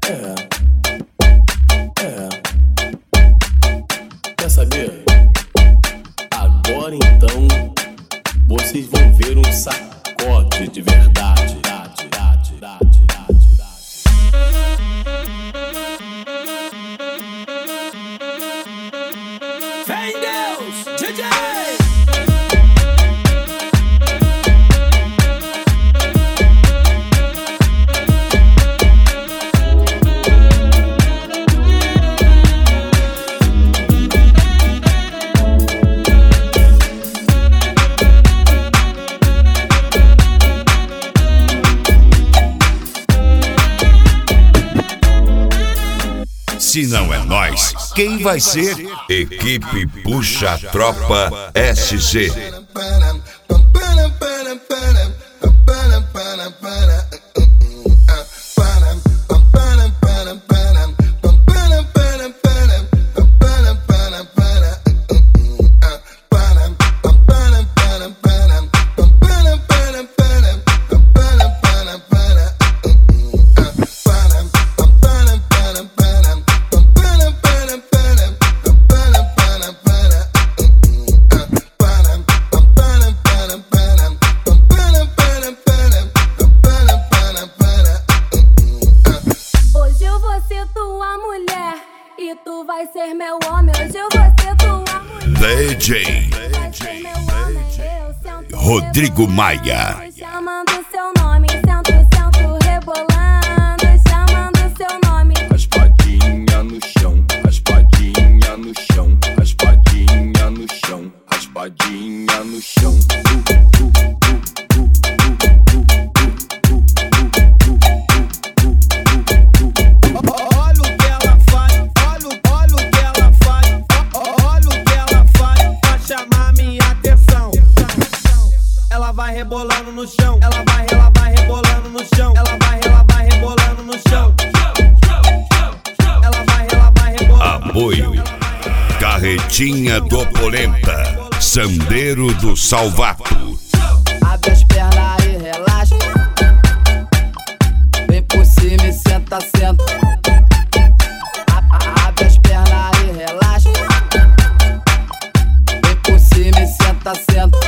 Quer saber? Agora então vocês vão ver um sacode de verdade. Fé em Deus, DJ! Se não é nós, quem vai ser? Equipe Puxa a Tropa SG. E tu vai ser meu homem, hoje eu vou ser tua mulher. DJ Rodrigo Maia. Chamando seu nome, sento, rebolando, chamando seu nome. Raspadinha no chão, raspadinha no chão, raspadinha no chão, raspadinha no chão. Ela vai rebolando no chão, ela vai rebolando no chão, ela vai rebolando no chão. Ela vai rebolando. Apoio Carretinha do Polenta, Sandeiro do Salvato. Abre as pernas e relaxa. Vem por cima e senta, senta. Abre as pernas e relaxa. Vem por cima e senta, senta.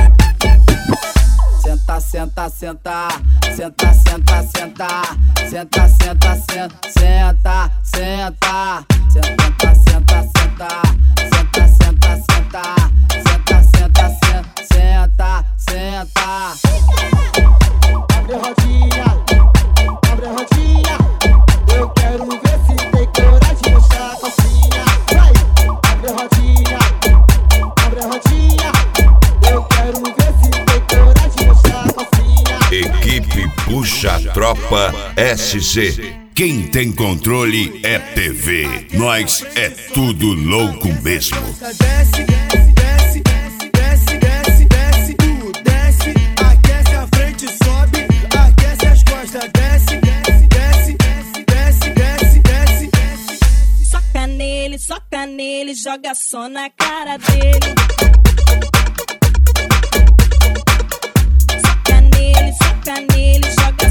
Senta, senta, senta, senta, senta, senta, senta, senta, senta, senta, senta, senta, senta, senta, senta, senta, senta, senta, senta, senta. Abre a rodinha, eu quero ver se tem coragem de mostrar a calcinha. Vai, abre a rodinha, eu quero ver se tem coragem de mostrar a calcinha. Equipe Puxa a Tropa SG. Quem tem controle é TV. Nós é tudo louco mesmo. Desce, desce, desce, desce, desce, desce, aquece a frente, sobe, aquece as costas, desce, desce, desce, desce, desce, desce. Soca nele, joga só na cara dele. Soca nele, joga